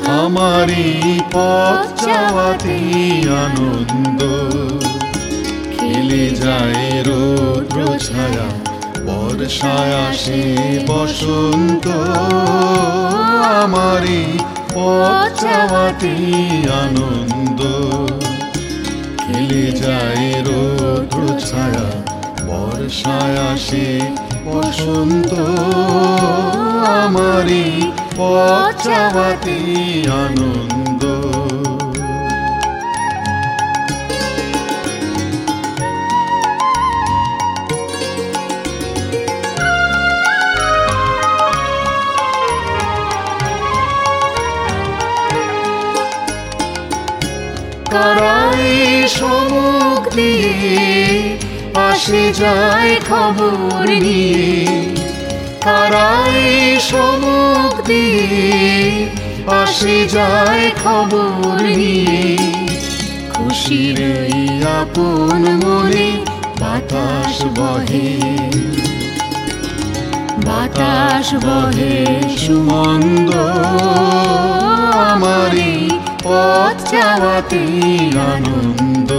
আমারি পথ চাওয়াতে আনন্দ। খেলে যায় রৌদ্র ছায়া, বর্ষায় আসে বসন্ত। আমারি পথ চাওয়াতে আনন্দ। খেলে যায় রৌদ্র ছায়া, বর্ষায় আসে বসন্ত। আমারি পথ চাওয়াতে আনন্দ। কারাই সমুখ দিয়ে আসে যায় খবর নিয়ে। কারাই সমুখ দিয়ে আসে যায় খবর নিয়ে। খুশির এই আপন মনে বাতাস বহে, বাতাস বহে সুমন্দ। আমারি পথ চাওয়াতে আনন্দ।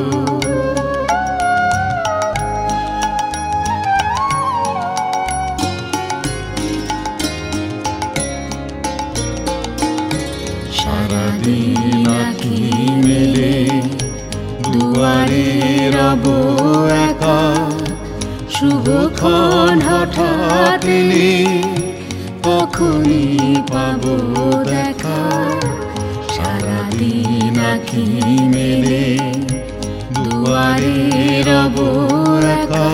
সারাদিন আঁখি মেলে দুয়ারে রব একা। শুভক্ষণ হঠাৎ এলে তখনই পাবো দেখা। সারাদিন আঁখি মেলে দুয়ারে রব একা।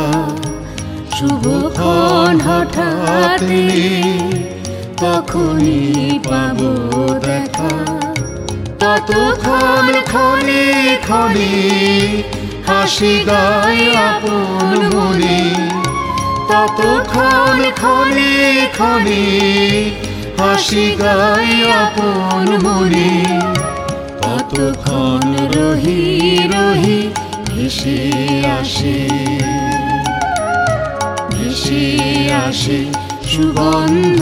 শুভক্ষণ হঠাৎ এলে তখনই পাবো দেখা। ততক্ষণ ক্ষণে ক্ষণে হাসি গায় আপন মনে। ততক্ষণ ক্ষণে ক্ষণে হাসি গায় আপন মনে। ততক্ষণ রহি রহি ভেসে আসে, ভেসে আসে সুগন্ধ।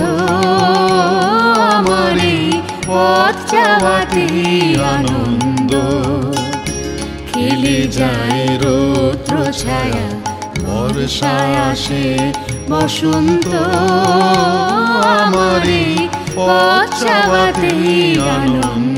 আমারি পথ চাওয়াতে আনন্দ। খেলে যায় রৌদ্র ছায়া, বর্ষায় আসে বসন্ত। আমারি পথ চাওয়াতে আনন্দ।